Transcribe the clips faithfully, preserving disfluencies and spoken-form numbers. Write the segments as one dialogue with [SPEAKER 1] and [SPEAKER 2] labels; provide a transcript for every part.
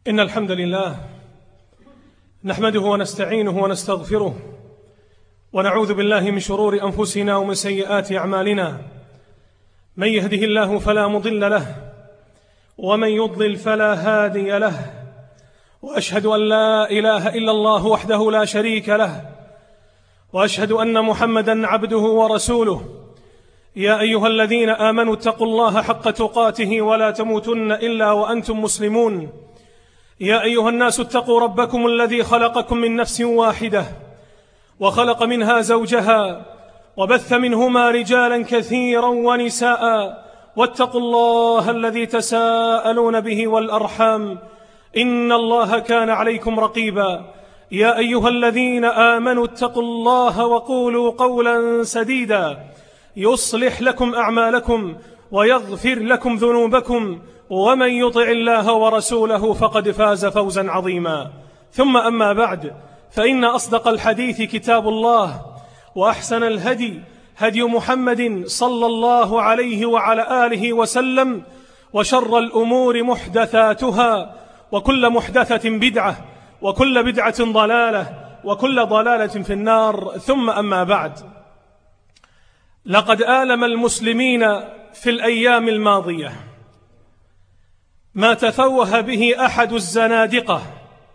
[SPEAKER 1] إن الحمد لله نحمده ونستعينه ونستغفره ونعوذ بالله من شرور أنفسنا ومن سيئات أعمالنا. من يهده الله فلا مضل له ومن يضلل فلا هادي له، وأشهد أن لا إله إلا الله وحده لا شريك له، وأشهد أن محمدًا عبده ورسوله. يا أيها الذين آمنوا اتقوا الله حق تقاته ولا تموتن إلا وأنتم مسلمون. يا أيها الناس اتقوا ربكم الذي خلقكم من نفس واحدة وخلق منها زوجها وبث منهما رجالا كثيرا ونساء، واتقوا الله الذي تساءلون به والأرحام إن الله كان عليكم رقيبا. يا أيها الذين آمنوا اتقوا الله وقولوا قولا سديدا يصلح لكم أعمالكم ويغفر لكم ذنوبكم، ومن يطع الله ورسوله فقد فاز فوزا عظيما. ثم أما بعد، فإن أصدق الحديث كتاب الله، وأحسن الهدي هدي محمد صلى الله عليه وعلى آله وسلم، وشر الأمور محدثاتها، وكل محدثة بدعة، وكل بدعة ضلالة، وكل ضلالة في النار. ثم أما بعد، لقد آلم المسلمين في الأيام الماضية ما تفوه به أحد الزنادقة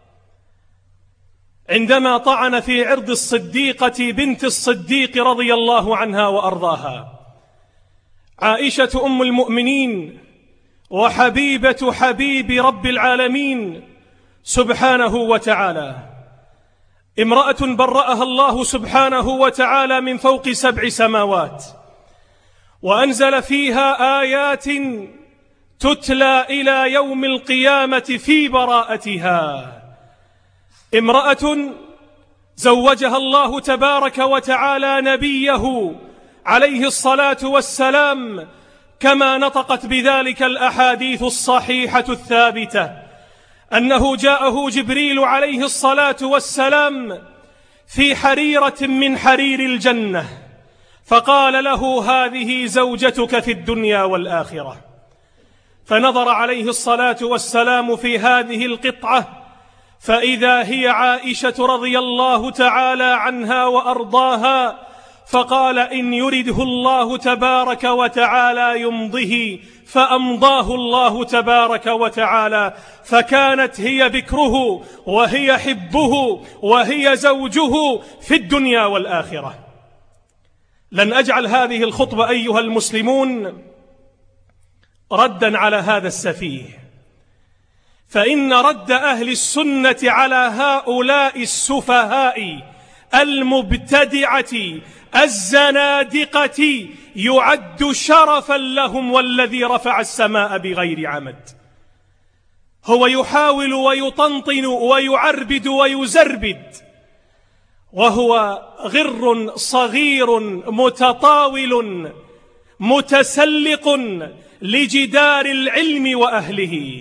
[SPEAKER 1] عندما طعن في عرض الصديقة بنت الصديق رضي الله عنها وأرضاها، عائشة أم المؤمنين وحبيبة حبيب رب العالمين سبحانه وتعالى، امرأة برأها الله سبحانه وتعالى من فوق سبع سماوات، وأنزل فيها آيات تتلى إلى يوم القيامة في براءتها. امرأة زوجها الله تبارك وتعالى نبيه عليه الصلاة والسلام، كما نطقت بذلك الأحاديث الصحيحة الثابتة، أنه جاءه جبريل عليه الصلاة والسلام في حريرة من حرير الجنة، فقال له: هذه زوجتك في الدنيا والآخرة. فنظر عليه الصلاة والسلام في هذه القطعة، فإذا هي عائشة رضي الله تعالى عنها وأرضاها، فقال: إن يرده الله تبارك وتعالى يمضه، فأمضاه الله تبارك وتعالى، فكانت هي بكره وهي حبه وهي زوجه في الدنيا والآخرة. لن أجعل هذه الخطبة أيها المسلمون ردا على هذا السفيه، فإن رد أهل السنة على هؤلاء السفهاء المبتدعة الزنادقة يعد شرفا لهم، والذي رفع السماء بغير عمد. هو يحاول ويطنطن ويعربد ويزربد، وهو غر صغير متطاول متسلق لجدار العلم وأهله.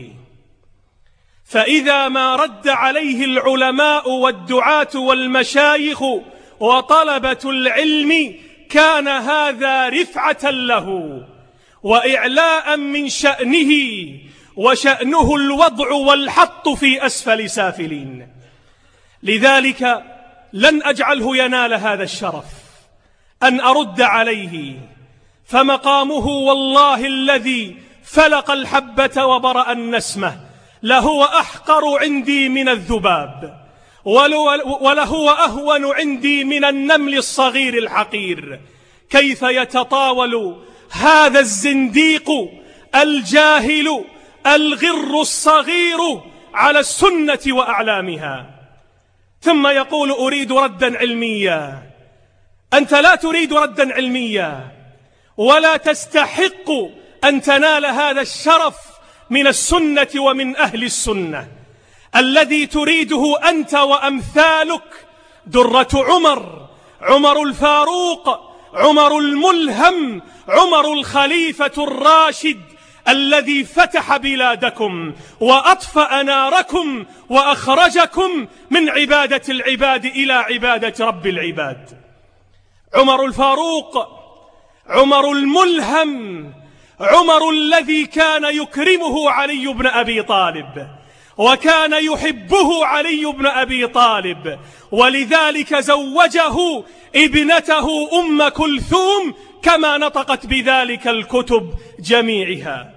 [SPEAKER 1] فإذا ما رد عليه العلماء والدعاة والمشايخ وطلبة العلم كان هذا رفعة له وإعلاء من شأنه، وشأنه الوضع والحط في أسفل سافلين. لذلك لن أجعله ينال هذا الشرف أن أرد عليه، فمقامه والله الذي فلق الحبة وبرأ النسمة لهو أحقر عندي من الذباب، ولهو أهون عندي من النمل الصغير الحقير. كيف يتطاول هذا الزنديق الجاهل الغر الصغير على السنة وأعلامها، ثم يقول: أريد ردا علميا. أنت لا تريد ردا علميا، ولا تستحق أن تنال هذا الشرف من السنة ومن أهل السنة. الذي تريده أنت وأمثالك درة عمر، عمر الفاروق، عمر الملهم، عمر الخليفة الراشد، الذي فتح بلادكم وأطفأ ناركم وأخرجكم من عبادة العباد إلى عبادة رب العباد. عمر الفاروق، عمر الملهم، عمر الذي كان يكرمه علي بن أبي طالب وكان يحبه علي بن أبي طالب، ولذلك زوجه ابنته أم كلثوم كما نطقت بذلك الكتب جميعها،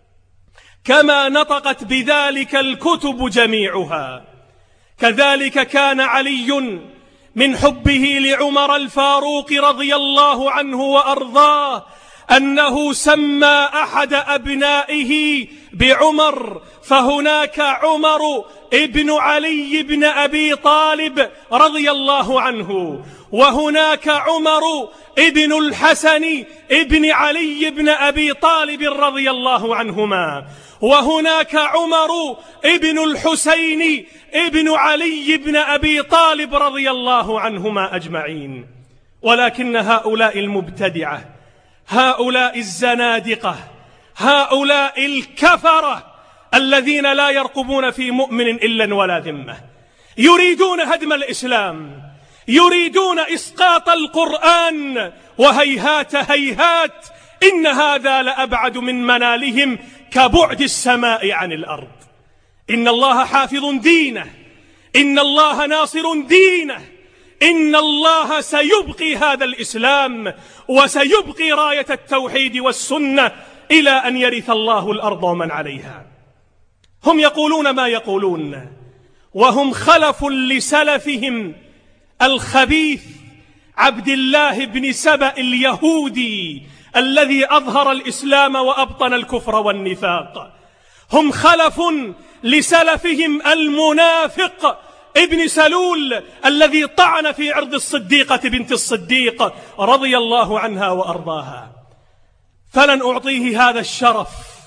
[SPEAKER 1] كما نطقت بذلك الكتب جميعها. كذلك كان علي من حبه لعمر الفاروق رضي الله عنه وأرضاه أنه سمى أحد أبنائه بعمر، فهناك عمر ابن علي بن أبي طالب رضي الله عنه، وهناك عمر ابن الحسن ابن علي بن أبي طالب رضي الله عنهما، وهناك عمر ابن الحسين ابن علي بن أبي طالب رضي الله عنهما أجمعين. ولكن هؤلاء المبتدعة، هؤلاء الزنادقة، هؤلاء الكفرة الذين لا يرقبون في مؤمن إلا ولا ذمة يريدون هدم الإسلام، يريدون إسقاط القرآن، وهيهات هيهات إن هذا لأبعد من منالهم كبعد السماء عن الأرض. إن الله حافظ دينه، إن الله ناصر دينه، إن الله سيبقي هذا الإسلام وسيبقي راية التوحيد والسنة إلى أن يرث الله الأرض ومن عليها. هم يقولون ما يقولون، وهم خلف لسلفهم الخبيث عبد الله بن سبأ اليهودي الذي أظهر الإسلام وأبطن الكفر والنفاق. هم خلف لسلفهم المنافق ابن سلول الذي طعن في عرض الصديقة بنت الصديق رضي الله عنها وأرضاها. فلن أعطيه هذا الشرف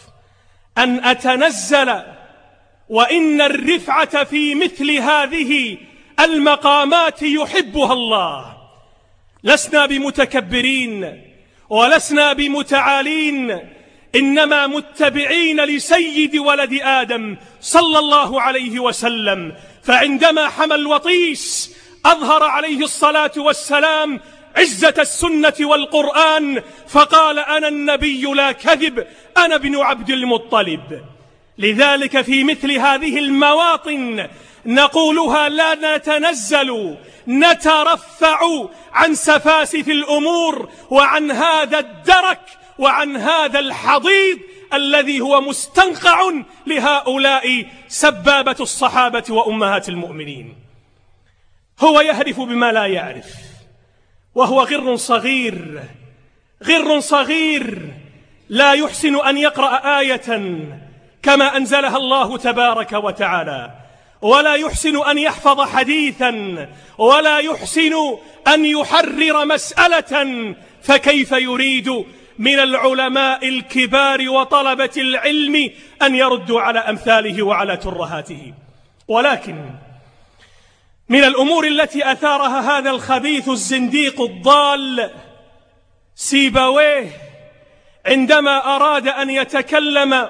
[SPEAKER 1] أن أتنزل، وإن الرفعة في مثل هذه المقامات يحبها الله. لسنا بمتكبرين ولسنا بمتعالين، إنما متبعين لسيد ولد آدم صلى الله عليه وسلم. فعندما حمى الوطيس أظهر عليه الصلاة والسلام عزة السنة والقرآن، فقال: أنا النبي لا كذب، أنا ابن عبد المطلب. لذلك في مثل هذه المواطن نقولها لا نتنزل، نترفع عن سفاسف الأمور وعن هذا الدرك وعن هذا الحضيض الذي هو مستنقع لهؤلاء سبابة الصحابة وأمهات المؤمنين. هو يهرف بما لا يعرف، وهو غر صغير، غر صغير لا يحسن أن يقرأ آية كما أنزلها الله تبارك وتعالى، ولا يحسن أن يحفظ حديثا، ولا يحسن أن يحرر مسألة، فكيف يريد من العلماء الكبار وطلبة العلم أن يردوا على أمثاله وعلى ترهاته؟ ولكن من الأمور التي أثارها هذا الخبيث الزنديق الضال سيبويه عندما أراد أن يتكلم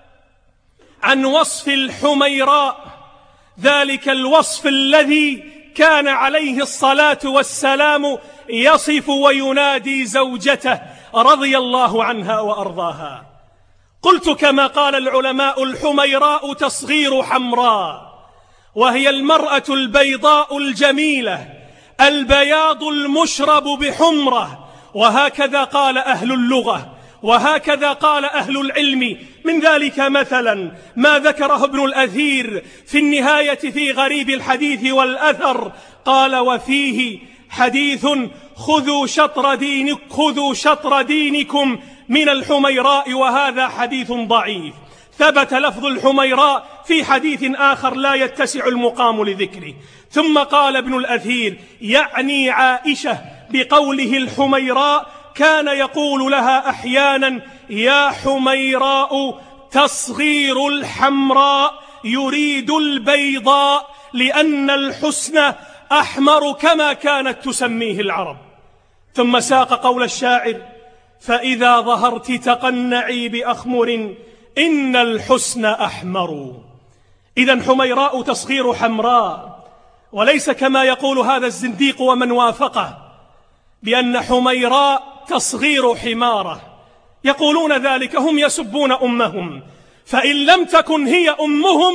[SPEAKER 1] عن وصف الحميراء، ذلك الوصف الذي كان عليه الصلاة والسلام يصف وينادي زوجته رضي الله عنها وأرضاها. قلت كما قال العلماء: الحميراء تصغير حمراء، وهي المرأة البيضاء الجميلة، البياض المشرب بحمرة، وهكذا قال أهل اللغة، وهكذا قال أهل العلم. من ذلك مثلا ما ذكره ابن الأثير في النهاية في غريب الحديث والأثر، قال: وفيه حديث خذوا شطر دينك خذوا شطر دينكم من الحميراء، وهذا حديث ضعيف. ثبت لفظ الحميراء في حديث آخر لا يتسع المقام لذكره. ثم قال ابن الأثير: يعني عائشة بقوله الحميراء كان يقول لها أحيانا: يا حميراء، تصغير الحمراء، يريد البيضاء، لأن الحسن أحمر كما كانت تسميه العرب. ثم ساق قول الشاعر: فإذا ظهرت تقنعي بأخمر إن الحسن أحمر. إذن حميراء تصغير حمراء، وليس كما يقول هذا الزنديق ومن وافقه بأن حميراء تصغير حمارة. يقولون ذلك، هم يسبون أمهم، فإن لم تكن هي أمهم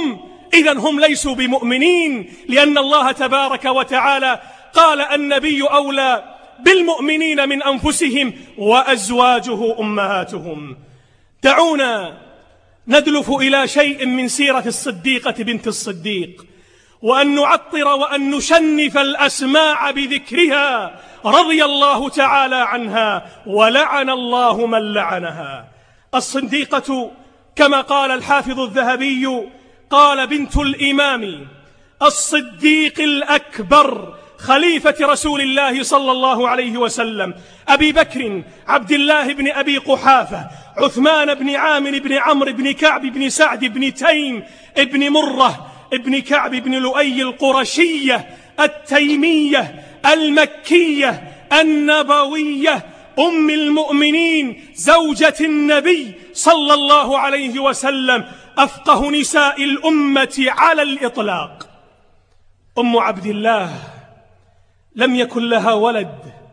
[SPEAKER 1] إذن هم ليسوا بمؤمنين، لأن الله تبارك وتعالى قال النبي أولى بالمؤمنين من أنفسهم وأزواجه أمهاتهم. دعونا ندلف إلى شيء من سيرة الصديقة بنت الصديق، وأن نعطر وأن نشنف الأسماع بذكرها رضي الله تعالى عنها، ولعن الله من لعنها. الصديقة كما قال الحافظ الذهبي قال: بنت الإمام الصديق الأكبر خليفة رسول الله صلى الله عليه وسلم، أبي بكر عبد الله بن أبي قحافة عثمان بن عامر بن عمرو بن كعب بن سعد بن تيم بن مرة ابن كعب بن لؤي القرشية التيمية المكية النبوية، أم المؤمنين، زوجة النبي صلى الله عليه وسلم، أفقه نساء الأمة على الإطلاق. أم عبد الله لم يكن لها ولد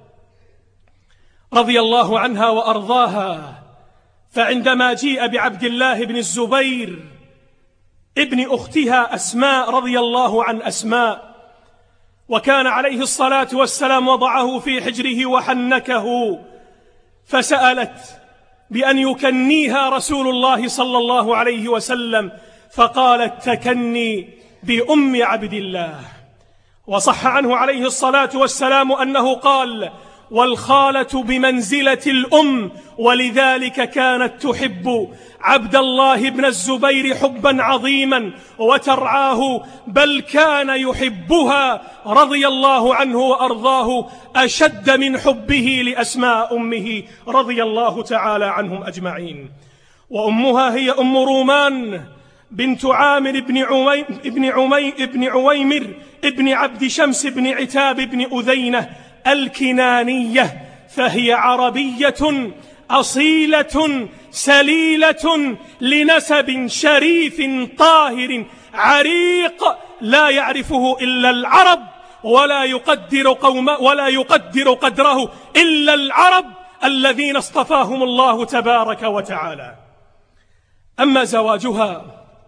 [SPEAKER 1] رضي الله عنها وأرضاها، فعندما جيء بعبد الله بن الزبير ابن أختها أسماء رضي الله عن أسماء، وكان عليه الصلاة والسلام وضعه في حجره وحنكه، فسألت بأن يكنيها رسول الله صلى الله عليه وسلم، فقالت: تكني بأم عبد الله. وصح عنه عليه الصلاة والسلام أنه قال: والخالة بمنزلة الأم، ولذلك كانت تحب عبد الله بن الزبير حبا عظيما وترعاه، بل كان يحبها رضي الله عنه وأرضاه أشد من حبه لأسماء أمه رضي الله تعالى عنهم أجمعين. وأمها هي أم رومان بنت عامر بن عمي بن عمي بن عويمر ابن عبد شمس بن عتاب بن أذينة الكنانية، فهي عربية أصيلة سليلة لنسب شريف طاهر عريق لا يعرفه إلا العرب، ولا يقدر قوم ولا يقدر قدره إلا العرب الذين اصطفاهم الله تبارك وتعالى. أما زواجها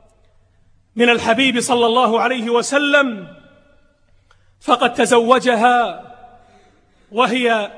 [SPEAKER 1] من الحبيب صلى الله عليه وسلم فقد تزوجها وهي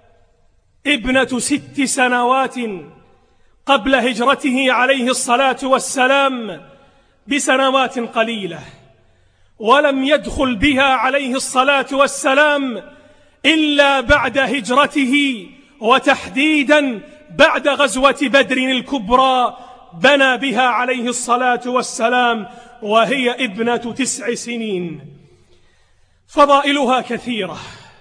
[SPEAKER 1] ابنة ست سنوات قبل هجرته عليه الصلاة والسلام بسنوات قليلة، ولم يدخل بها عليه الصلاة والسلام إلا بعد هجرته، وتحديدا بعد غزوة بدر الكبرى بنى بها عليه الصلاة والسلام وهي ابنة تسع سنين. فضائلها كثيرة،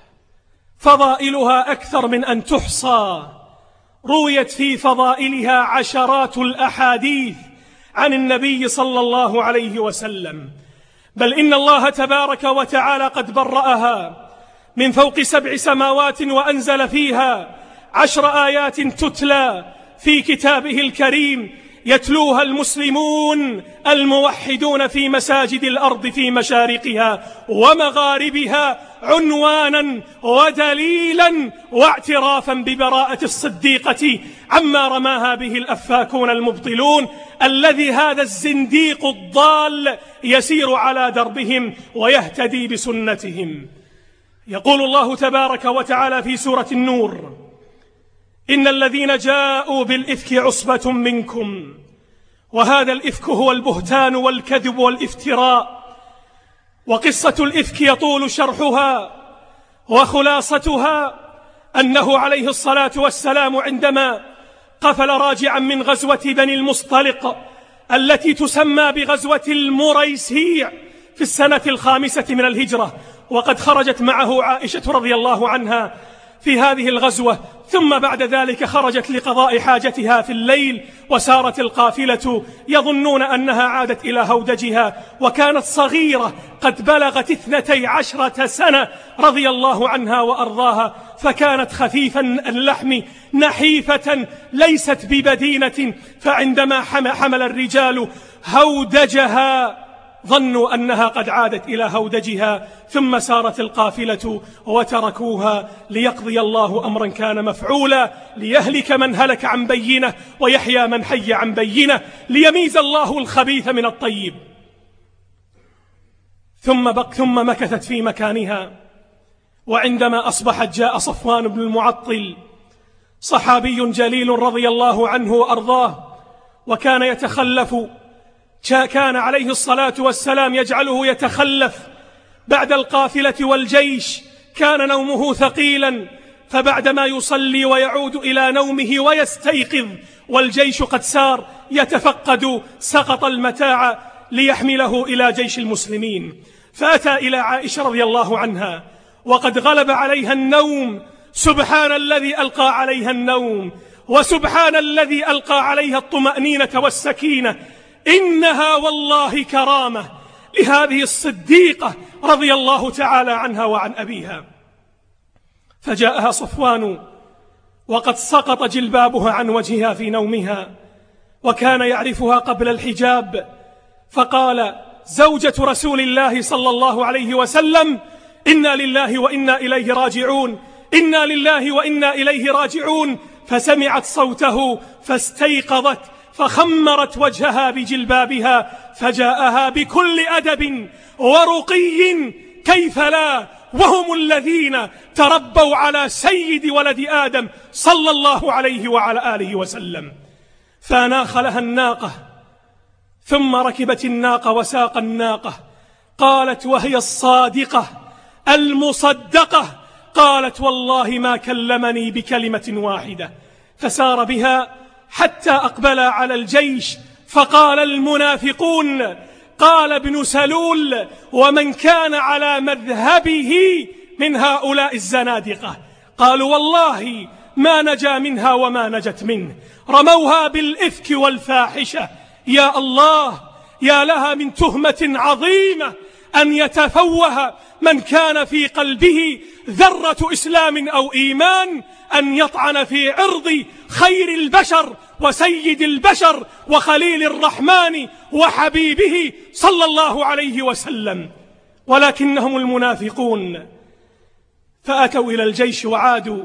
[SPEAKER 1] فضائلها أكثر من أن تحصى، رويت في فضائلها عشرات الأحاديث عن النبي صلى الله عليه وسلم، بل إن الله تبارك وتعالى قد برأها من فوق سبع سماوات وأنزل فيها عشر آيات تتلى في كتابه الكريم يتلوها المسلمون الموحدون في مساجد الأرض في مشارقها ومغاربها عنوانا ودليلا واعترافا ببراءة الصديقة عما رماها به الأفاكون المبطلون، الذي هذا الزنديق الضال يسير على دربهم ويهتدي بسنتهم. يقول الله تبارك وتعالى في سورة النور: إن الذين جاءوا بالإفك عصبة منكم. وهذا الإفك هو البهتان والكذب والافتراء. وقصة الإفك يطول شرحها، وخلاصتها أنه عليه الصلاة والسلام عندما قفل راجعا من غزوة بني المصطلق التي تسمى بغزوة المريسيع في السنة الخامسة من الهجرة، وقد خرجت معه عائشة رضي الله عنها في هذه الغزوة، ثم بعد ذلك خرجت لقضاء حاجتها في الليل، وسارت القافلة يظنون أنها عادت إلى هودجها، وكانت صغيرة قد بلغت اثنتي عشرة سنة رضي الله عنها وأرضاها، فكانت خفيفا اللحم نحيفة ليست ببدينة، فعندما حمل الرجال هودجها ظنوا أنها قد عادت إلى هودجها، ثم سارت القافلة وتركوها ليقضي الله أمرا كان مفعولا، ليهلك من هلك عن بينة ويحيى من حي عن بينة، ليميز الله الخبيث من الطيب. ثم, بق ثم مكثت في مكانها. وعندما أصبحت جاء صفوان بن المعطل صحابي جليل رضي الله عنه وأرضاه، وكان يتخلف، كان عليه الصلاة والسلام يجعله يتخلف بعد القافلة والجيش، كان نومه ثقيلا، فبعدما يصلي ويعود إلى نومه ويستيقظ والجيش قد سار يتفقد سقط المتاع ليحمله إلى جيش المسلمين، فأتى إلى عائشة رضي الله عنها وقد غلب عليها النوم. سبحان الذي ألقى عليها النوم، وسبحان الذي ألقى عليها الطمأنينة والسكينة. إنها والله كرامة لهذه الصديقة رضي الله تعالى عنها وعن أبيها. فجاءها صفوان وقد سقط جلبابها عن وجهها في نومها، وكان يعرفها قبل الحجاب، فقال: زوجة رسول الله صلى الله عليه وسلم، إنا لله وإنا إليه راجعون، إنا لله وإنا إليه راجعون. فسمعت صوته فاستيقظت، فخمرت وجهها بجلبابها، فجاءها بكل أدب ورقي، كيف لا، وهم الذين تربوا على سيد ولد آدم صلى الله عليه وعلى آله وسلم. فناخ لها الناقة، ثم ركبت الناقة وساق الناقة. قالت وهي الصادقة المصدقة، قالت: والله ما كلمني بكلمة واحدة. فسار بها حتى أقبل على الجيش، فقال المنافقون، قال ابن سلول ومن كان على مذهبه من هؤلاء الزنادقة، قالوا: والله ما نجا منها وما نجت منه، رموها بالإفك والفاحشة. يا الله، يا لها من تهمة عظيمة أن يتفوه من كان في قلبه ذرة إسلام أو إيمان أن يطعن في عرض خير البشر وسيد البشر وخليل الرحمن وحبيبه صلى الله عليه وسلم. ولكنهم المنافقون. فأتوا إلى الجيش وعادوا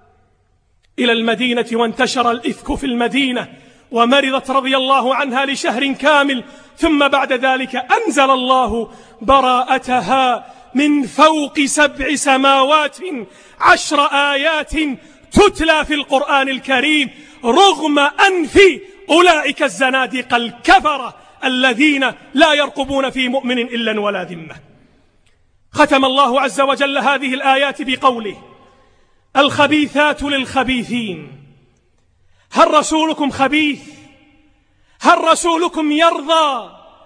[SPEAKER 1] إلى المدينة، وانتشر الإفك في المدينة، ومرضت رضي الله عنها لشهر كامل، ثم بعد ذلك أنزل الله براءتها من فوق سبع سماوات، عشر آيات تتلى في القرآن الكريم رغم أنف أولئك الزنادقة الكفرة الذين لا يرقبون في مؤمن إلا ولا ذمة. ختم الله عز وجل هذه الآيات بقوله: الخبيثات للخبيثين. هل رسولكم خبيث؟ هل رسولكم يرضى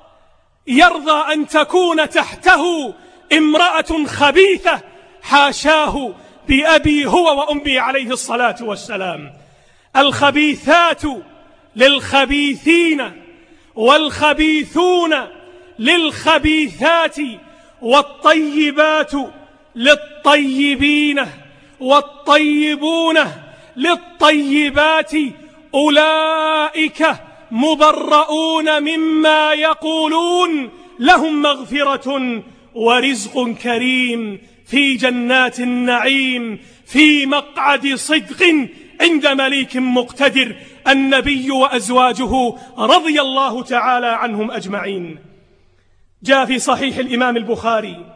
[SPEAKER 1] يرضى أن تكون تحته امرأة خبيثة؟ حاشاه، بأبي هو وأمي عليه الصلاة والسلام. الخبيثات للخبيثين، والخبيثون للخبيثات، والطيبات للطيبين، والطيبون للطيبات، أولئك مبرؤون مما يقولون، لهم مغفرة ورزق كريم في جنات النعيم في مقعد صدق عند مليك مقتدر. النبي وأزواجه رضي الله تعالى عنهم أجمعين. جاء في صحيح الإمام البخاري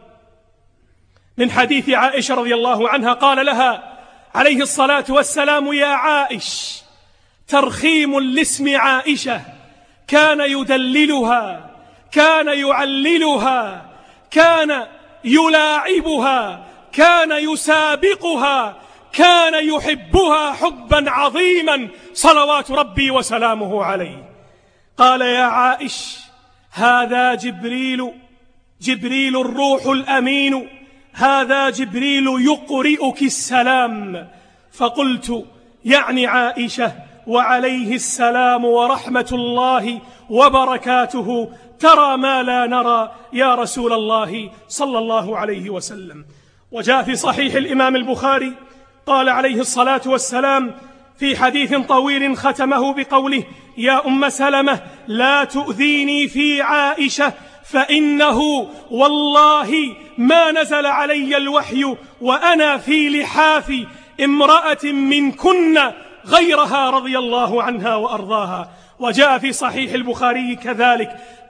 [SPEAKER 1] من حديث عائشة رضي الله عنها، قال لها عليه الصلاة والسلام: يا عائش، ترخيم لاسم عائشة، كان يدللها، كان يعللها، كان يلاعبها، كان يسابقها، كان يحبها حبا عظيما صلوات ربي وسلامه عليه. قال: يا عائش، هذا جبريل، جبريل الروح الأمين، هذا جبريل يقرئك السلام. فقلت: يعني عائشة وعليه السلام ورحمة الله وبركاته، ترى ما لا نرى يا رسول الله صلى الله عليه وسلم. وجاء في صحيح الإمام البخاري قال عليه الصلاة والسلام في حديث طويل ختمه بقوله: يا أم سلمة، لا تؤذيني في عائشة، فإنه والله ما نزل علي الوحي وأنا في لحاف امرأة منكن غيرها رضي الله عنها وأرضاها. وجاء في صحيح البخاري كذلك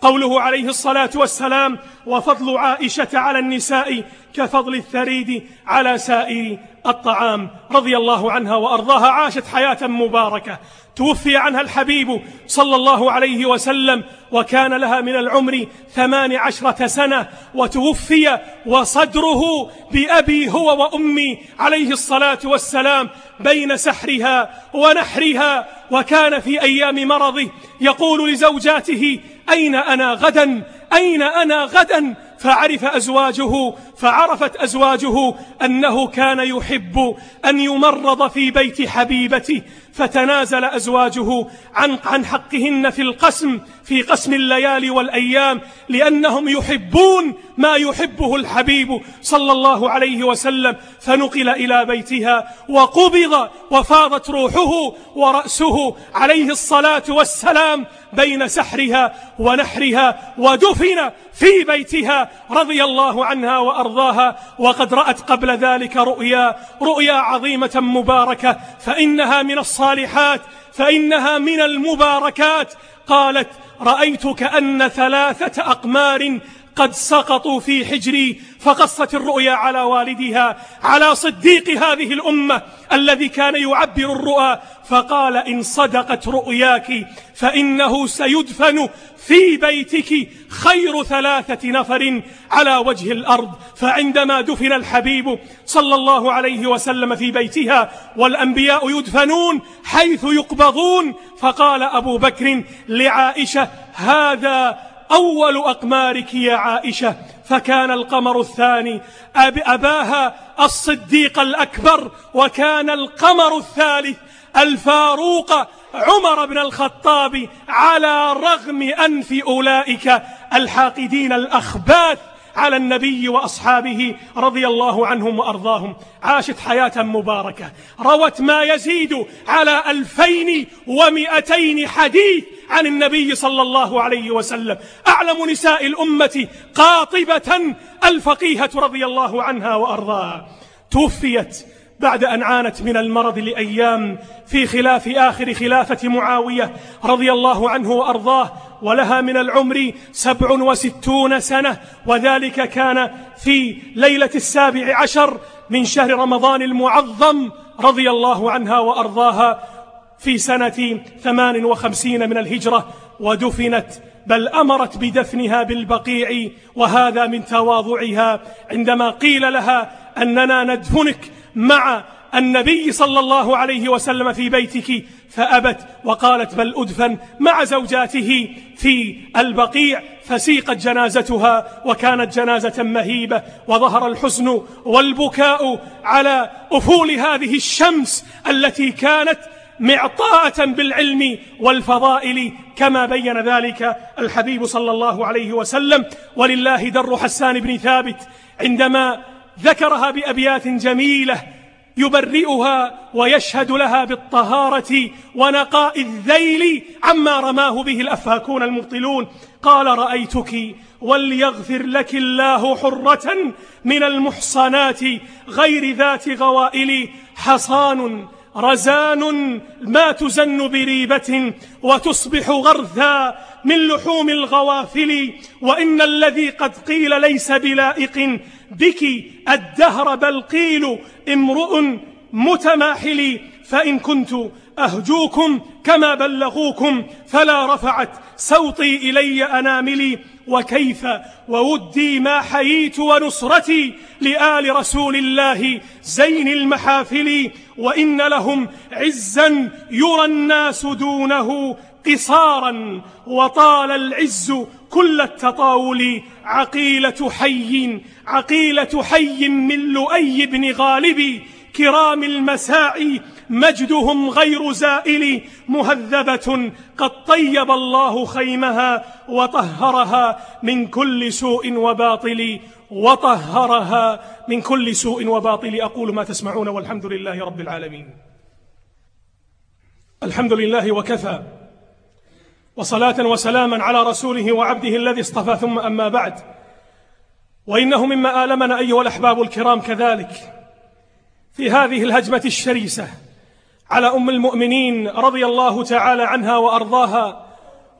[SPEAKER 1] قوله عليه الصلاة والسلام: وفضل عائشة على النساء كفضل الثريد على سائر الطعام. رضي الله عنها وأرضاها، عاشت حياة مباركة، توفي عنها الحبيب صلى الله عليه وسلم وكان لها من العمر ثمان عشرة سنة، وتوفي وصدره بأبي هو وأمي عليه الصلاة والسلام بين سحرها ونحرها. وكان في أيام مرضه يقول لزوجاته: أين أنا غدا؟ أين أنا غدا؟ فعرف أزواجه فعرفت أزواجه أنه كان يحب أن يمرض في بيت حبيبته، فتنازل أزواجه عن عن حقهن في القسم في قسم الليالي والأيام، لأنهم يحبون ما يحبه الحبيب صلى الله عليه وسلم. فنقل إلى بيتها وقبض وفاضت روحه ورأسه عليه الصلاة والسلام بين سحرها ونحرها، ودفن في بيتها رضي الله عنها وأرضاها. وقد رأت قبل ذلك رؤيا رؤيا عظيمة مباركة، فإنها من الصالحات، فإنها من المباركات. قالت: رأيت كأن ثلاثة أقمار قد سقطوا في حجري. فقصت الرؤيا على والدها، على صديق هذه الأمة الذي كان يعبر الرؤى، فقال: إن صدقت رؤياك فإنه سيدفن في بيتك خير ثلاثة نفر على وجه الأرض. فعندما دفن الحبيب صلى الله عليه وسلم في بيتها، والأنبياء يدفنون حيث يقبضون، فقال أبو بكر لعائشة: هذا أول أقمارك يا عائشة. فكان القمر الثاني أب أباها الصديق الأكبر، وكان القمر الثالث الفاروق عمر بن الخطاب، على رغم أنف أولئك الحاقدين الأخباث على النبي وأصحابه رضي الله عنهم وأرضاهم. عاشت حياة مباركة، روت ما يزيد على ألفين ومئتين حديث عن النبي صلى الله عليه وسلم. أعلم نساء الأمة قاطبة الفقيهة رضي الله عنها وأرضاها، توفيت بعد أن عانت من المرض لأيام في خلاف آخر خلافة معاوية رضي الله عنه وأرضاه، ولها من العمر سبع وستون سنة، وذلك كان في ليلة السابع عشر من شهر رمضان المعظم رضي الله عنها وأرضاها في سنة ثمان وخمسين من الهجرة، ودفنت بل أمرت بدفنها بالبقيع. وهذا من تواضعها عندما قيل لها أننا ندفنك مع النبي صلى الله عليه وسلم في بيتك، فأبت وقالت: بل أدفن مع زوجاته في البقيع. فسيقت جنازتها، وكانت جنازة مهيبة، وظهر الحزن والبكاء على أفول هذه الشمس التي كانت معطاءة بالعلم والفضائل، كما بين ذلك الحبيب صلى الله عليه وسلم. ولله در حسان بن ثابت عندما ذكرها بأبيات جميلة يبرئها ويشهد لها بالطهارة ونقاء الذيل عما رماه به الأفاكون المبطلون. قال: رأيتك وليغفر لك الله حرة من المحصنات غير ذات غوائل، حصان رزان ما تزن بريبة وتصبح غرثا من لحوم الغوافل. وإن الذي قد قيل ليس بلائق بك الدهر بل قيل امرؤ متماحل. فإن كنت أهجوكم كما بلغوكم فلا رفعت صوتي إلي أناملي، وكيف وودي ما حييت ونصرتي لآل رسول الله زين المحافل. وإن لهم عزا يرى الناس دونه قصارا، وطال العز كل التطاول. عقيلة حي عقيلة حي من لؤي بن غالب، كرام المساعي مجدهم غير زائل. مهذبة قد طيب الله خيمها، وطهرها من كل سوء وباطل وطهرها من كل سوء وباطل. أقول ما تسمعون، والحمد لله رب العالمين. الحمد لله وكفى، وصلاة وسلاما على رسوله وعبده الذي اصطفى، ثم أما بعد. وإنه مما آلمنا أيها الأحباب الكرام كذلك في هذه الهجمة الشريسة على أم المؤمنين رضي الله تعالى عنها وأرضاها،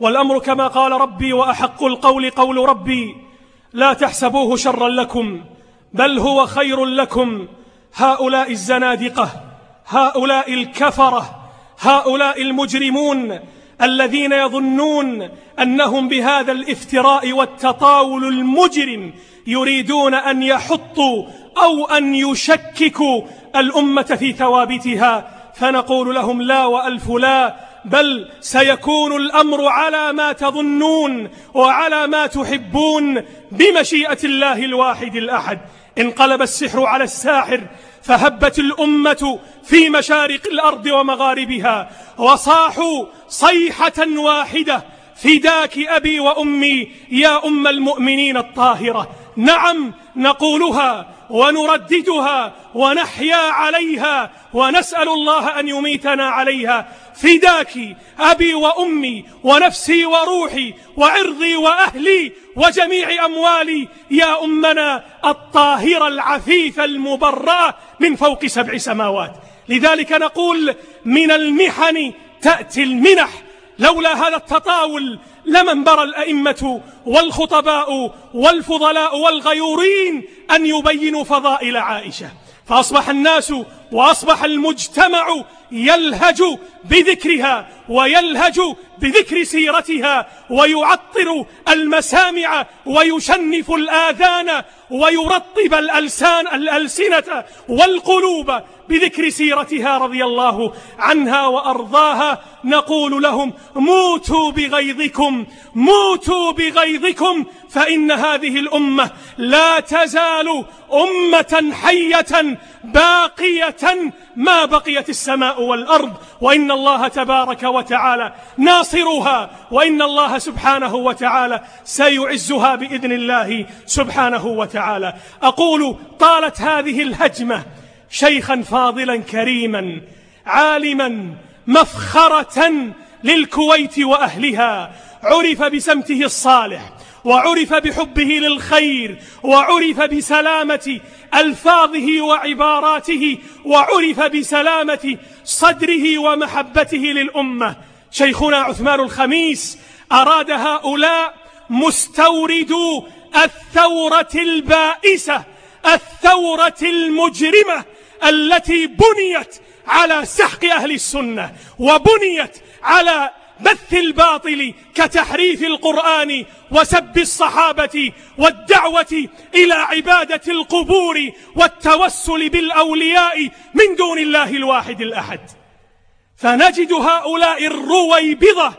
[SPEAKER 1] والأمر كما قال ربي: وأحق القول قول ربي لا تحسبوه شرا لكم بل هو خير لكم. هؤلاء الزنادقة، هؤلاء الكفرة، هؤلاء المجرمون الذين يظنون أنهم بهذا الافتراء والتطاول المجرم يريدون أن يحطوا أو أن يشككوا الأمة في ثوابتها، فنقول لهم: لا وألف لا، بل سيكون الأمر على ما تظنون وعلى ما تحبون بمشيئة الله الواحد الأحد. انقلب السحر على الساحر، فهبت الأمة في مشارق الأرض ومغاربها، وصاحوا صيحة واحدة: فداك أبي وأمي يا أم المؤمنين الطاهرة. نعم، نقولها ونرددها ونحيا عليها ونسأل الله أن يميتنا عليها: فداك أبي وأمي ونفسي وروحي وعرضي وأهلي وجميع أموالي يا أمنا الطاهرة العفيفة المبرأة من فوق سبع سماوات. لذلك نقول: من المحن تأتي المنح. لولا هذا التطاول لما انبرى الأئمة والخطباء والفضلاء والغيورين أن يبينوا فضائل عائشة، فأصبح الناس وأصبح المجتمع يلهج بذكرها ويلهج بذكر سيرتها، ويعطر المسامع ويشنف الآذان ويرطب الألسان الألسنة والقلوب بذكر سيرتها رضي الله عنها وأرضاها. نقول لهم: موتوا بغيظكم، موتوا بغيظكم، فإن هذه الأمة لا تزال أمة حية باقية ما بقيت السماء والأرض، وإن الله تبارك وتعالى ناصرها، وإن الله سبحانه وتعالى سيعزها بإذن الله سبحانه وتعالى. أقول: طالت هذه الهجمة شيخا فاضلا كريما عالما مفخرة للكويت وأهلها، عرف بسمته الصالح، وعرف بحبه للخير، وعرف بسلامة ألفاظه وعباراته، وعرف بسلامة صدره ومحبته للأمة. شيخنا عثمان الخميس أراد هؤلاء مستوردو الثورة البائسة، الثورة المجرمة التي بنيت على سحق أهل السنة، وبنيت على بث الباطل كتحريف القرآن وسب الصحابة والدعوة إلى عبادة القبور والتوسل بالأولياء من دون الله الواحد الأحد. فنجد هؤلاء الرويبضة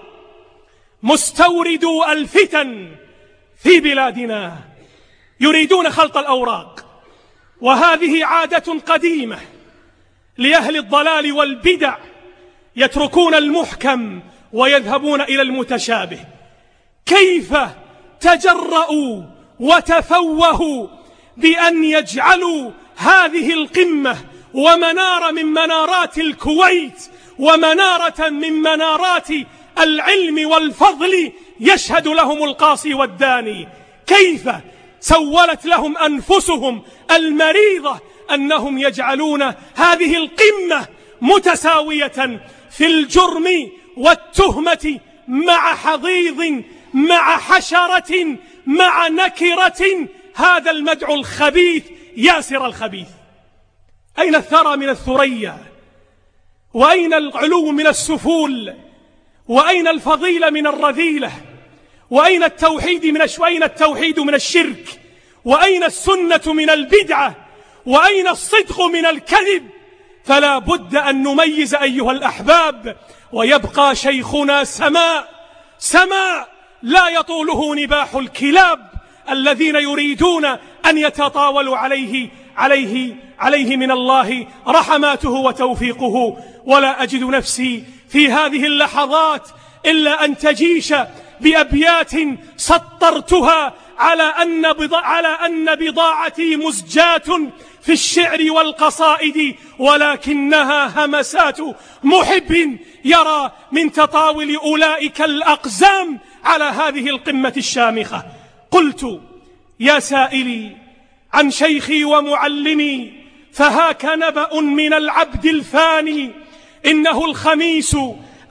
[SPEAKER 1] مستوردو الفتن في بلادنا يريدون خلط الأوراق، وهذه عادة قديمة لأهل الضلال والبدع، يتركون المحكم ويذهبون إلى المتشابه. كيف تجرؤوا وتفوهوا بأن يجعلوا هذه القمة ومنارة من منارات الكويت ومنارة من منارات العلم والفضل يشهد لهم القاصي والداني؟ كيف سولت لهم أنفسهم المريضة أنهم يجعلون هذه القمة متساوية في الجرم والتهمة مع حضيض، مع حشرة، مع نكرة، هذا المدعو الخبيث ياسر الخبيث. أين الثرى من الثريا؟ وأين العلو من السفول؟ وأين الفضيلة من الرذيلة؟ وأين التوحيد من وأين التوحيد من الشرك؟ وأين السنة من البدعة؟ وأين الصدق من الكذب؟ فلا بد أن نميز أيها الأحباب، ويبقى شيخنا سماء سماء لا يطوله نباح الكلاب الذين يريدون أن يتطاولوا عليه عليه عليه من الله رحماته وتوفيقه. ولا أجد نفسي في هذه اللحظات إلا أن تجيش بأبيات سطرتها على أن بضاعة على أن بضاعتي مزجاة في الشعر والقصائد، ولكنها همسات محب يرى من تطاول أولئك الأقزام على هذه القمة الشامخة. قلت: يا سائلي عن شيخي ومعلمي، فهاك نبأ من العبد الفاني، إنه الخميس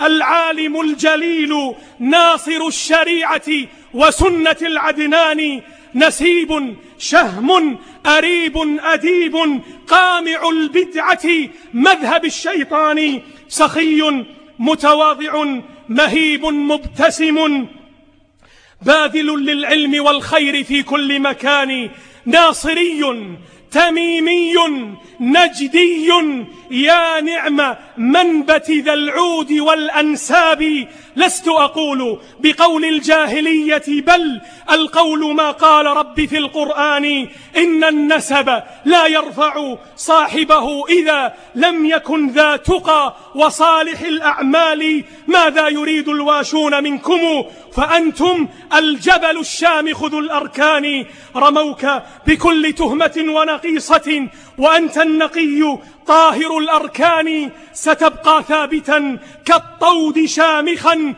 [SPEAKER 1] العالم الجليل ناصر الشريعة وسنة العدنان، نسيب شهم أريب أديب قامع البدعة مذهب الشيطان، سخي متواضع مهيب مبتسم باذل للعلم والخير في كل مكان، ناصري تميمي نجدي يا نعم منبت ذا العود والأنساب، لست أقول بقول الجاهلية بل القول ما قال ربي في القرآن، إن النسب لا يرفع صاحبه إذا لم يكن ذا تقى وصالح الأعمال، ماذا يريد الواشون منكم فأنتم الجبل الشامخ ذو الأركان، رموك بكل تهمة ونقيصة وأنت النقي طاهر الأركان، ستبقى ثابتا كالطود شامخا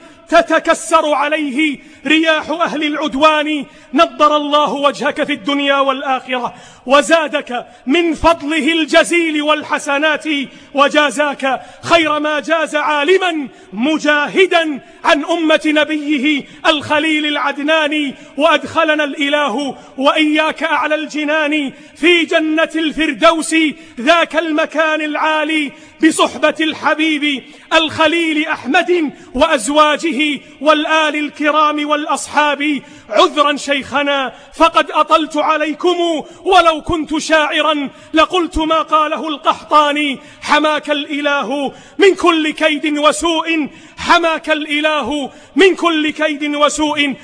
[SPEAKER 1] تتكسر عليه رياح أهل العدوان، نضر الله وجهك في الدنيا والآخرة وزادك من فضله الجزيل والحسنات، وجازاك خير ما جاز عالما مجاهدا عن أمة نبيه الخليل العدنان، وأدخلنا الإله وإياك أعلى الجنان في جنة الفردوس ذاك المكان العالي، بصحبة الحبيب الخليل أحمد وأزواجه والآل الكرام والأصحاب. عذرا شيخنا فقد أطلت عليكم، ولو كنت شاعرا لقلت ما قاله القحطاني، حماك الإله من كل كيد وسوء، حماك الإله من كل كيد وسوء،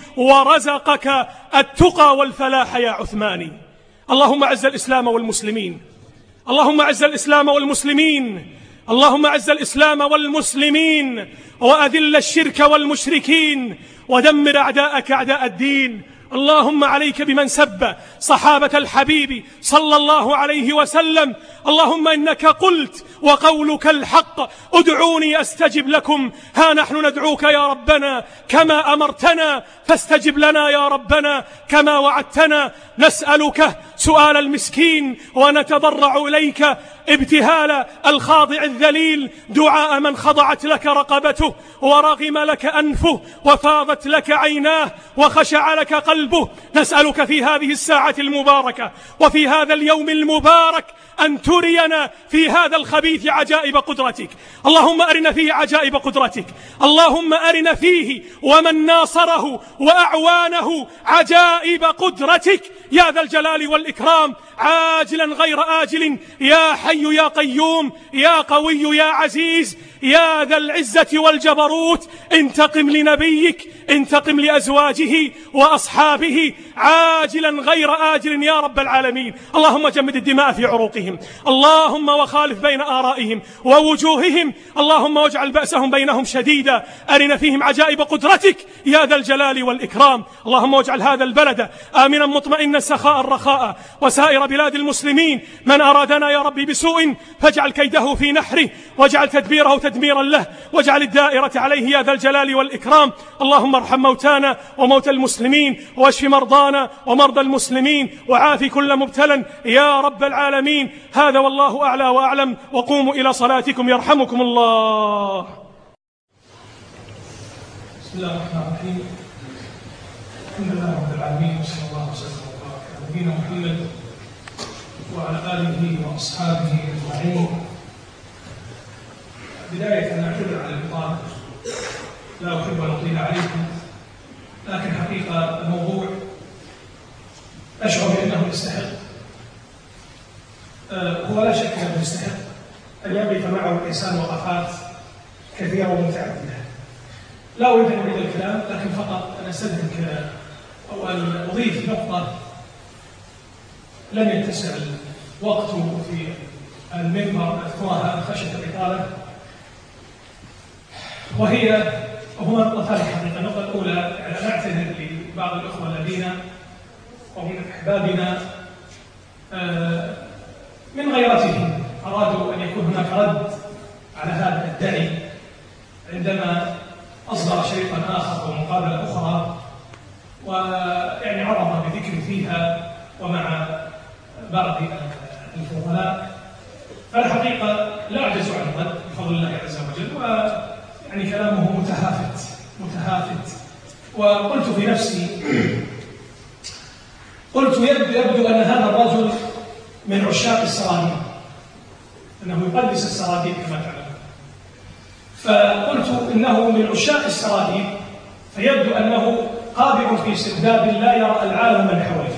[SPEAKER 1] ورزقك التقى والفلاح يا عثماني. اللهم أعز الإسلام والمسلمين، اللهم أعز الإسلام والمسلمين، اللهم أعز الإسلام والمسلمين، وأذل الشرك والمشركين، ودمر أعداءك أعداء الدين. اللهم عليك بمن سب صحابة الحبيب صلى الله عليه وسلم. اللهم إنك قلت وقولك الحق، ادعوني أستجب لكم، ها نحن ندعوك يا ربنا كما أمرتنا، فاستجب لنا يا ربنا كما وعدتنا. نسألك سؤال المسكين ونتضرع إليك ابتهال الخاضع الذليل، دعاء من خضعت لك رقبته ورغم لك أنفه وفاضت لك عيناه وخشع لك قلبه. نسألك في هذه الساعة المباركة وفي هذا اليوم المبارك أن ترينا في هذا الخبيث عجائب قدرتك. اللهم أرنا فيه عجائب قدرتك، اللهم أرنا فيه ومن ناصره وأعوانه عجائب قدرتك يا ذا الجلال والإكرام، عاجلا غير آجل يا حي يا قيوم يا قوي يا عزيز يا ذا العزة والجبروت. انتقم لنبيك، انتقم لأزواجه وأصحابه عاجلا غير آجل يا رب العالمين. اللهم جمد الدماء في عروقهم، اللهم وخالف بين آرائهم ووجوههم، اللهم واجعل بأسهم بينهم شديدا. أرنا فيهم عجائب قدرتك يا ذا الجلال والإكرام. اللهم واجعل هذا البلد آمنا مطمئنا سخاء رخاء، وسائر بلاد المسلمين. من أرادنا يا ربي بسوء فاجعل كيده في نحره، واجعل تدبيره تدميرا له، واجعل الدائرة عليه يا ذا الجلال والإكرام. اللهم ارحم موتانا وموتى المسلمين، واشف مرضانا ومرضى المسلمين، وعافي كل مبتلى يا رب العالمين. هذا والله أعلى وأعلم، وقوموا إلى صلاتكم يرحمكم الله. بسم الله الرحمن الرحيم، الحمد لله رب العالمين، وصلى الله وسلم وبارك على نبينا محمد وعلى آله وأصحابه أجمعين. بداية أن أعتذر على الإطالة، لا أحب أن أطيل عليكم، لكن حقيقة الموضوع أشعر بأنه يستحق، آه هو لا شك أنه يستحق أن يقف معه الإنسان وقفات كثيرة ومتعددة. لا أريد أن أعيد الكلام، لكن فقط أن أستدرك أو أن أضيف نقطة لم يتسع الوقت في المنبر أذكرها خشية الإطالة، وهي هما نقطتان حقيقة. النقطة الأولى يعني أنا أعتذر لبعض الأخوة الذين ومن أحبابنا من غيرتهم أرادوا أن يكون هناك رد على هذا الدعي عندما أصدر شريطا آخر ومقابلة أخرى، ويعني عرض بذكر فيها ومع بعض الفضلاء. فالحقيقة لا أعجز عن الرد بفضل الله عز وجل، يعني كلامه متهافت متهافت وقلت في نفسي قلت يبدو, يبدو أن هذا الرجل من عشاق السراديب، أنه يقدس السراديب كما تعلم، فقلت إنه من عشاق السراديب، فيبدو أنه قابع في سرداب لا يرى العالم من حوله،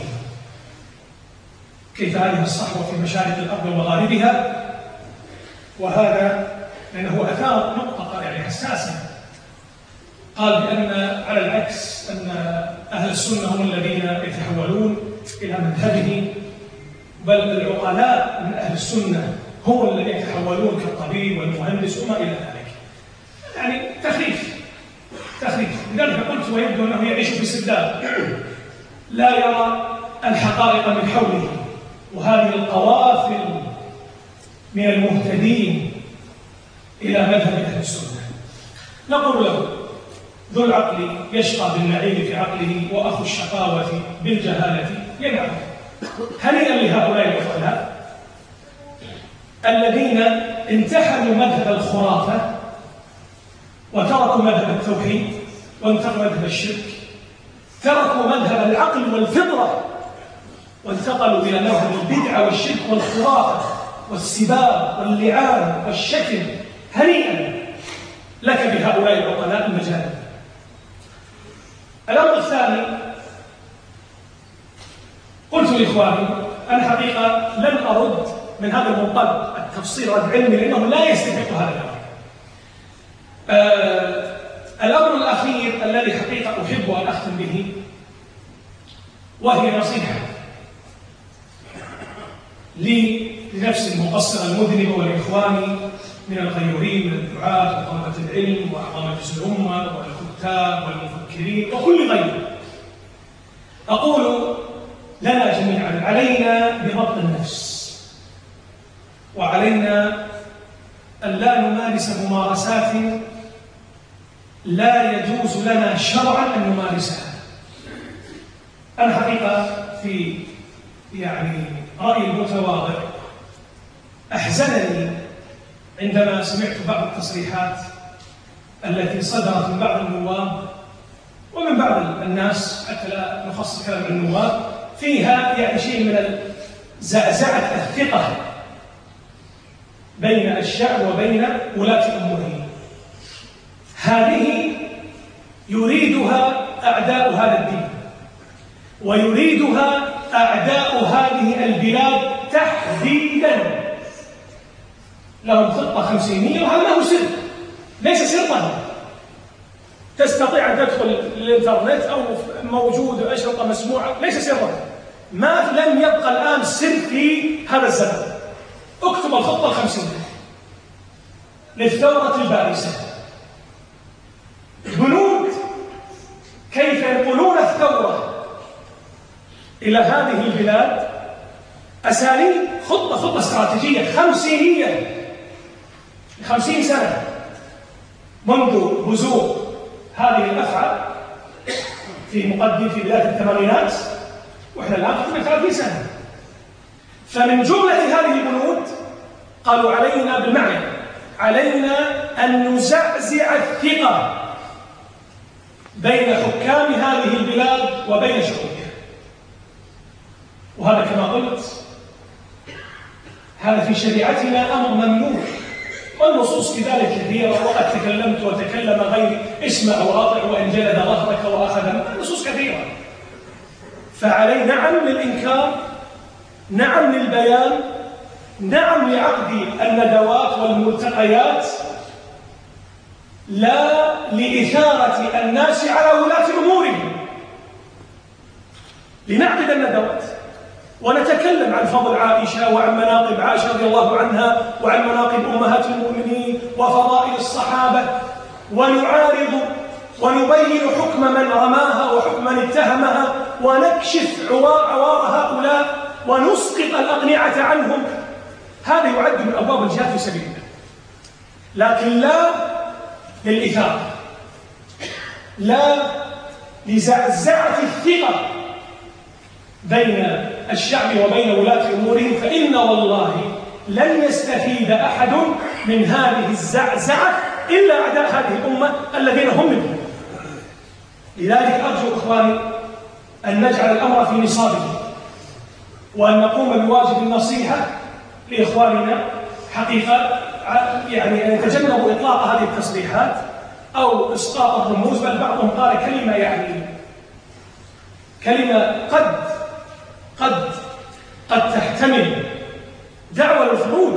[SPEAKER 1] كيف هذه الصحوة في مشارق الأرض ومغاربها. وهذا لأنه أثار نقطة يعني حساسة، قال بأن على العكس أن أهل السنة هم الذين يتحولون إلى مذهبه، بل العقلاء من أهل السنة هم الذين يتحولون كالطبيب والمهندس وما إلى ذلك. يعني تخريف تخريف لذلك قلت ويبدو أنه يعيش في سرداب لا يرى الحقائق من حوله، وهذه القوافل من المهتدين إلى مذهب أهل السنة. نقول له ذو العقل يشقى بالنعيم في عقله، وأخو الشقاوة بالجهالة ينعم. هنيئا لهؤلاء العقلاء الذين انتحلوا مذهب الخرافة وتركوا مذهب التوحيد وانتقلوا مذهب الشرك، تركوا مذهب العقل والفطرة وانتقلوا إلى مذهب البدعة والشرك والخرافة والسباب واللعان والشكل. هنيئا لك بهؤلاء العقلاء المجال. الأمر الثاني، قلت لإخواني أنا حقيقة لن أرد من هذا المنطلق التفصيل رد علمي لأنه لا يستحق هذا الأمر. آه الأمر الأخير الذي حقيقة أحب أن أختم به، وهي نصيحة لي لنفسي المقصرة المذنبة ولإخواني من الغيورين من الدعاة وطلبة العلم وأعضاء مجلس الأمة والكتاب والمفكرين وكل غيره. أقول لنا جميعا علينا بضبط النفس، وعلينا أن لا نمارس ممارسات لا يجوز لنا شرعا أن نمارسها. أنا حقيقة في يعني رأيي المتواضع أحزنني عندما سمعت بعض التصريحات التي صدرت من بعض النواب ومن بعض الناس، حتى لا نخصص كلام النواب، فيها يعني شيء من زعزعة الثقة بين الشعب وبين ولاة أموره. هذه يريدها أعداء هذا الدين، ويريدها أعداء هذه البلاد تحديداً. لهم خطة خمسينية، وهذا له سر، ليس سرا. تستطيع أن تدخل الإنترنت أو موجود أشرطة مسموعة، ليس سرا. ما لم يبقى الآن سر في هذا الزمن. اكتب الخطة الخمسينية للثورة البارزة، بنود كيف ينقلون الثورة إلى هذه البلاد، أساليب، خطة خطة استراتيجية خمسينية، خمسين سنة منذ بزوغ هذه الأفعى في مقدم في بداية الثمانينات، وإحنا الآن في ثلاثين سنة. فمن جملة هذه البنود قالوا علينا بالمعنى علينا أن نزعزع الثقة بين حكام هذه البلاد وبين شعوبها. وهذا كما قلت هذا في شريعتنا أمر ممنوع، والنصوص في ذلك كثيرة، وقد تكلمت وتكلم غيري، اسمع وأطع وإن جلد ظهرك وأخذ، النصوص كثيرة. فعلي نعم للإنكار، نعم للبيان، نعم لعقد الندوات والملتقيات، لا لإثارة الناس على ولاة أمورهم. لنعقد الندوات ونتكلم عن فضل عائشة وعن مناقب عائشة رضي الله عنها وعن مناقب أمهات المؤمنين وفضائل الصحابة، ونعارض ونبين حكم من رماها وحكم من اتهمها، ونكشف عوار هؤلاء ونسقط الأقنعة عنهم. هذا يعد من أبواب الجهاد في سبيل الله، لكن لا للإثارة، لا لزعزعة الثقة بين الشعب وبين ولاة أمورهم. فإن والله لن يستفيد أحد من هذه الزعزعة إلا أعداء هذه الأمة الذين هم منهم. لذلك أرجو إخواني أن نجعل الأمر في نصابه، وأن نقوم بواجب النصيحة لإخواننا حقيقة، يعني أن يتجنبوا إطلاق هذه التصريحات أو إسقاط الرموز. بل بعضهم قال كلمة يعني كلمة قد قد قد تحتمل دعوة للخروج.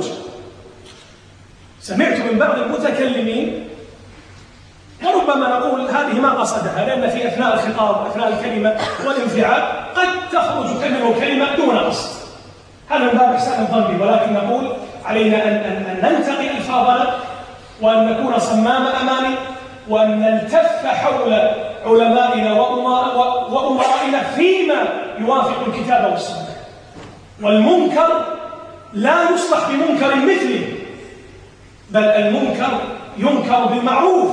[SPEAKER 1] سمعت من بعض المتكلمين، وربما نقول هذه ما قصدها، لأن في أثناء الخطاب أثناء الكلمة والانفعال قد تخرج كلمة وكلمة دون قصد، هذا من باب إحسان الظن. ولكن نقول علينا أن, أن, أن ننتقي ألفاظنا، وأن نكون صمام أمان، وأن نلتف حول علمائنا وأمرائنا فيما يوافق الكتاب والسنة. والمنكر لا يصلح بمنكر مثله، بل المنكر ينكر بالمعروف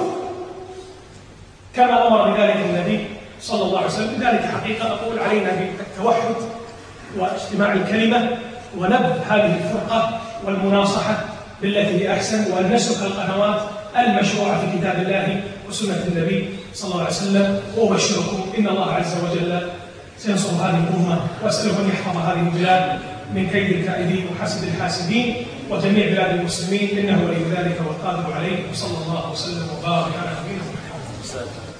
[SPEAKER 1] كما أمر بذلك النبي صلى الله عليه وسلم. لذلك حقيقة أقول علينا بالتوحد واجتماع الكلمة ونبذ هذه الفرقة والمناصحة بالتي هي أحسن، وأن نسلك القنوات المشروعة في كتاب الله وسنة النبي صلى الله عليه وسلم. وأبشركم إن الله عز وجل سينصر هذه الأمة، وأسأله أن يحفظ هذه البلاد من كيد الكائدين وحسد الحاسدين وجميع بلاد المسلمين، إنه ولي ذلك والقادر عليه. وصلى الله وسلم وبارك على نبينا محمد.